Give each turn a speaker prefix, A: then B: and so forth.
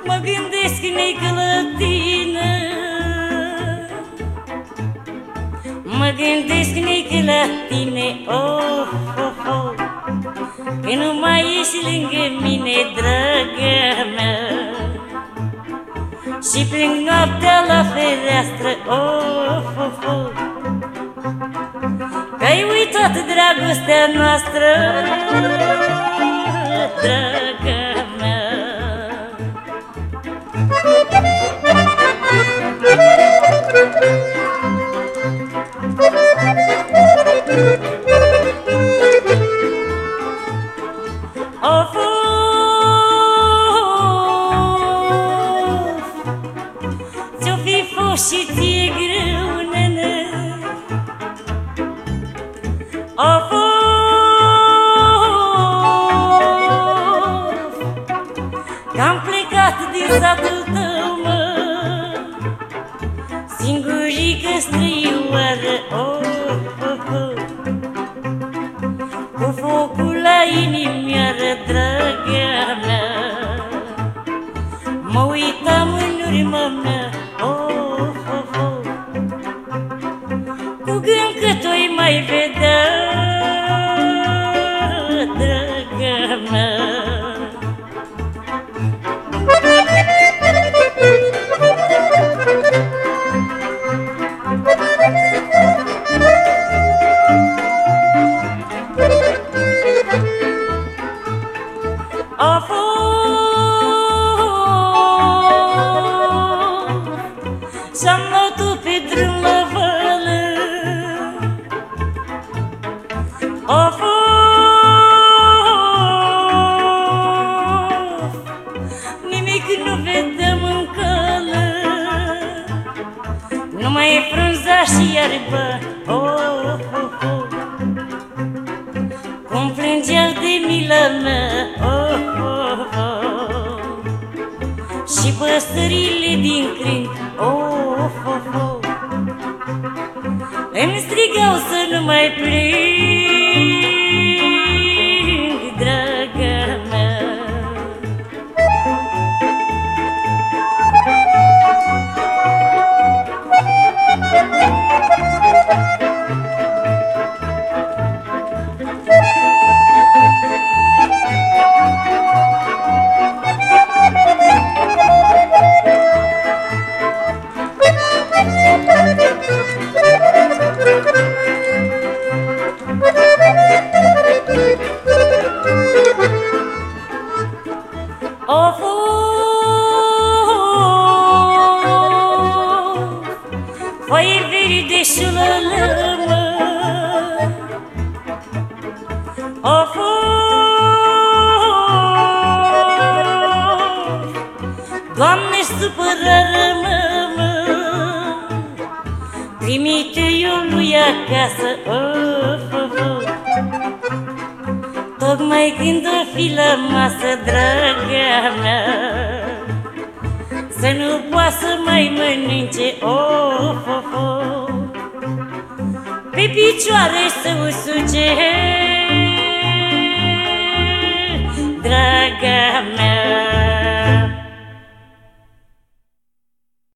A: Mă gândesc în-i clătină, mă gândesc în-i clătine, oh, oh, oh, că nu mai ești lângă mine, dragă mea. Și plâng noaptea la fereastră, oh, oh, oh, că-ai uitat dragostea noastră, dragă mea. Of, ți-o fi fost și ție greu, nene. Of, că-am plecat din satul tău, mă, singurică străioară, oh, oh, oh, cu focul la inimioară, draga mea. Mă uitam în urma mea, oh, oh, oh, cu gând că tu-i mai vedea, draga mea. Of, s-am luat-o pe drum la vală. Of, nimic nu vedeam în cală, numai frunza și iarba, oh, oh, oh, cum plângeau de mila mea, oh, oh, oh, și păsările din crâng, oh, oh, oh, îmi strigau să nu mai plâng, draga mea. Of, foaie verde și lălămă, of, Doamne, supără-mă, trimite-o lui acasă, of, of, of, tocmai când o fi la masă, draga mea, să nu poată să mai mănânce, of, of, of, pe picioare să usuce, draga mea.